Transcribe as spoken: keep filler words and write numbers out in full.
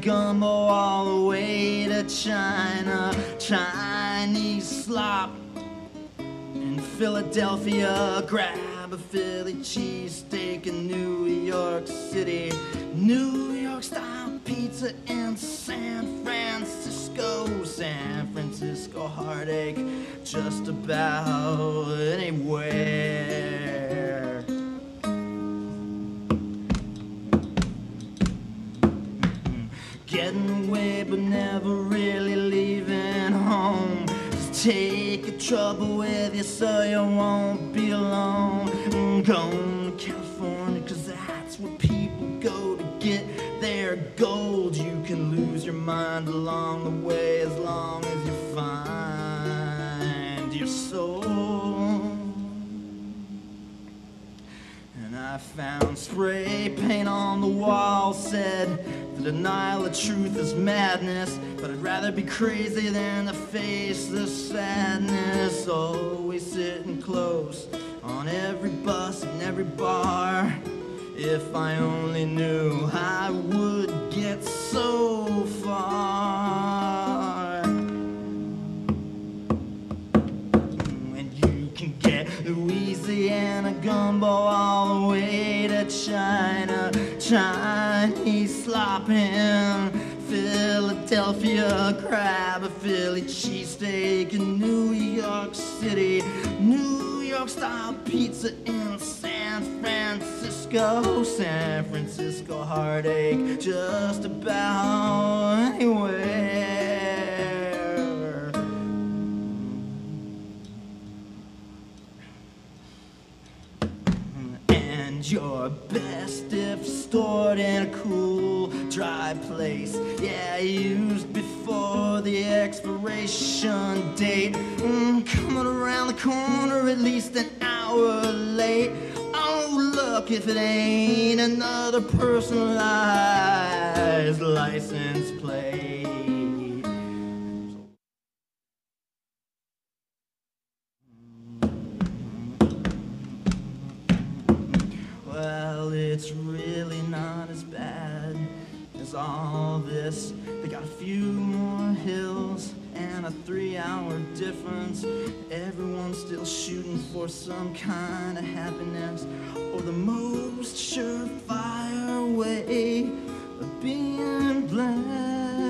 gumbo all the way to China. Chinese slop in Philadelphia. Grab a Philly cheesesteak in New York City. New York style pizza in San Francisco. San Francisco heartache just about anywhere. Getting away but never really leaving home. Just take your trouble with you so you won't be alone. Going to California cause that's where people go to get their gold. You can lose your mind along the way as long as you find your soul. And I found spray paint on the wall, said the denial of truth is madness, but I'd rather be crazy than to face the sadness. Always sitting close on every bus and every bar. If I only knew I would get so far. And you can get Louisiana gumbo all the way to China. Chinese slop in Philadelphia. Grab a Philly cheesesteak in New York City. New York style pizza in San Francisco. San Francisco heartache just about anywhere. And you're best if stored in a cool, dry place. Yeah, used before the expiration date. Mm, coming around the corner at least an hour late. Oh, look if it ain't another personalized license plate. Well, it's really not as bad as all this. They got a few more hills and a three-hour difference. Everyone's still shooting for some kind of happiness, or the most surefire way of being blessed.